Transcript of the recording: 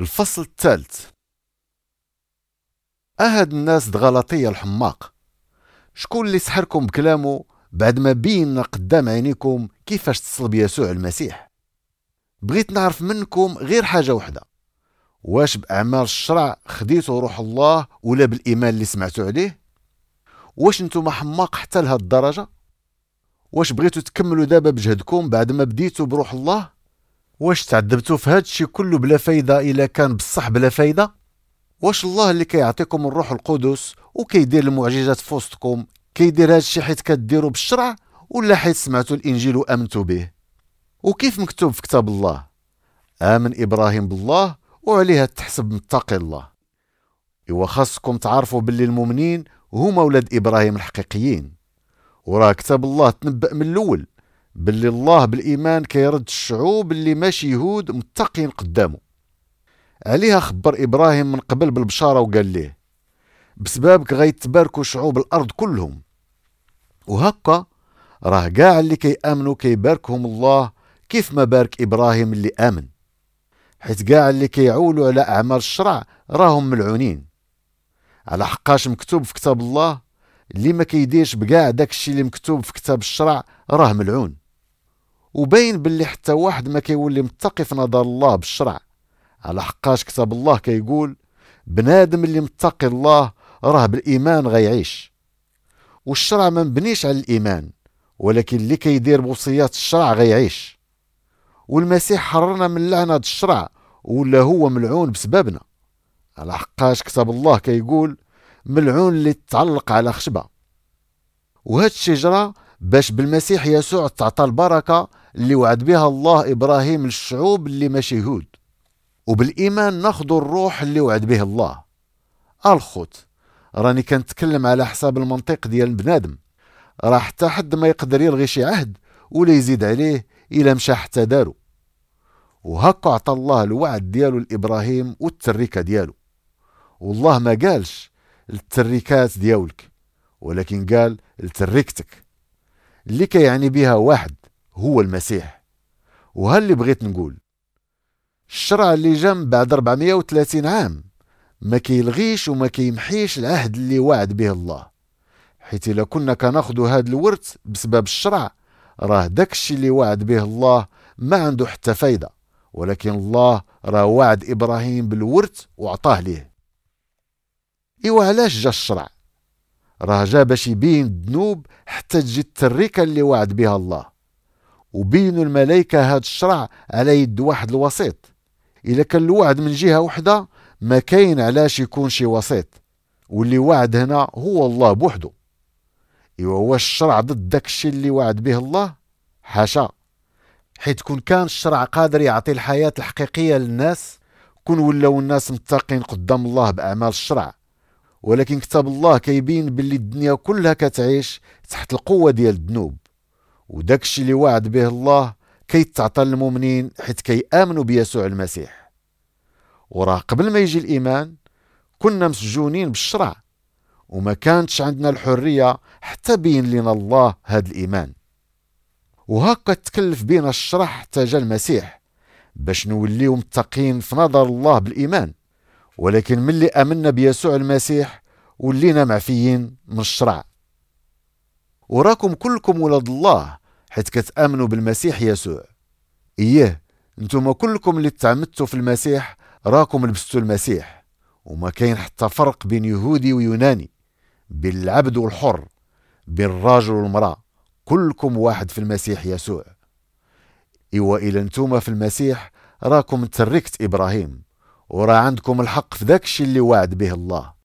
الفصل الثالث. أهد الناس دغلطية الحماق. شكون اللي سحركم بكلامه بعد ما بينا قدام عينيكم كيفاش تصلب يسوع المسيح؟ بغيت نعرف منكم غير حاجة وحدة، واش بأعمال الشرع خديتوا روح الله ولا بالإيمان اللي سمعتوا عليه؟ واش نتوما حماق حتى لهاد الدرجة؟ واش بغيتوا تكملوا دابا بجهدكم بعد ما بديتوا بروح الله؟ واش تعذبتوا في هاد الشي كله بلا فايدة إلا كان بصح بلا فايدة؟ واش الله اللي كيعطيكم الروح القدس وكيدير المعجزات في وسطكم كيدير هاد الشي حيت كديروا بالشرع ولا حيت سمعتوا الإنجيل وآمنتوا به؟ وكيف مكتوب في كتاب الله؟ آمن إبراهيم بالله وعليها تحسب متقي الله. إوا خاصكم تعرفوا باللي المؤمنين هما ولاد إبراهيم الحقيقيين، وراه كتاب الله تنبأ من الأول باللي الله بالإيمان كيرد الشعوب اللي ماشي يهود متقين قدامه. عليها خبر إبراهيم من قبل بالبشارة وقال ليه بسبابك غيتباركوا شعوب الأرض كلهم. وهكا راه قاع اللي كيآمنوا كيباركهم الله كيف ما بارك إبراهيم اللي آمن، حيث قاع اللي كيعولوا على أعمال الشرع راهم ملعونين. على حقاش مكتوب في كتاب الله اللي ما كيديرش بقاع داك الشي اللي مكتوب في كتاب الشرع راه ملعون. وبين باللي حتى واحد ما كيولي متقي في نظر الله بالشرع، على حقاش كتاب الله كيقول بنادم اللي متقي الله راه بالإيمان غيعيش. والشرع ما مبنيش على الإيمان، ولكن اللي كيدير بوصيات الشرع غيعيش. والمسيح حررنا من لعنة الشرع ولا هو ملعون بسببنا، على حقاش كتاب الله كيقول ملعون اللي تعلق على خشبة. وهاد الشجرة باش بالمسيح يسوع تعطى البركة اللي وعد بها الله إبراهيم للشعوب اللي ماشي يهود، وبالإيمان ناخدو الروح اللي وعد به الله. الخوت راني كنتكلم على حساب المنطق ديال البنادم، راه حتى حد ما يقدر يلغي شي عهد ولا يزيد عليه إلا مشى حتى دارو. وهكا عطى الله الوعد ديالو لإبراهيم والتركة ديالو. والله ما قالش التركات ديالك، ولكن قال التركتك اللي كيعني بها واحد هو المسيح. وهل اللي بغيت نقول الشرع اللي جا بعد 430 عام ما كيلغيش وما كيمحيش العهد اللي وعد به الله، حيث إلا كنا كناخدو هاد الورث بسبب الشرع راه داكشي اللي وعد به الله ما عنده حتى فايدة. ولكن الله راه وعد إبراهيم بالورث وعطاه ليه. إيوا علاش جا الشرع؟ راه جا باش يبين الذنوب حتى تجي التركة اللي وعد بها الله. وبينوا الملائكة هاد الشرع على يد واحد الوسيط. إلا كان الوعد من جهة وحدة ما كاين علاش يكون شي وسيط، واللي وعد هنا هو الله بوحده. إيوا واش الشرع ضد داكشي اللي وعد به الله؟ حاشا، حيت كون كان الشرع قادر يعطي الحياة الحقيقية للناس كون ولاو الناس متقين قدام الله بأعمال الشرع. ولكن كتاب الله كيبين باللي الدنيا كلها كتعيش تحت القوة ديال الذنوب، وداكشي اللي وعد به الله كيتعطى للمؤمنين حيت كيآمنوا بيسوع المسيح. وراه قبل ما يجي الإيمان كنا مسجونين بالشرع وما كانتش عندنا الحرية حتى بين لنا الله هاد الإيمان. وهكا تكلف بينا الشرع حتى جا المسيح باش نوليو متقين في نظر الله بالإيمان. ولكن ملي آمنا بيسوع المسيح ولينا معفيين من الشرع. وراكم كلكم ولاد الله حيت كتآمنوا بالمسيح يسوع. انتم كلكم اللي تعمدتوا في المسيح راكم لبستوا المسيح، وما كاين حتى فرق بين يهودي ويوناني، بين العبد والحر، بين الراجل والمرأة، كلكم واحد في المسيح يسوع. إيوا إلا انتم في المسيح راكم تركت إبراهيم، ورا عندكم الحق في داك الشي اللي وعد به الله.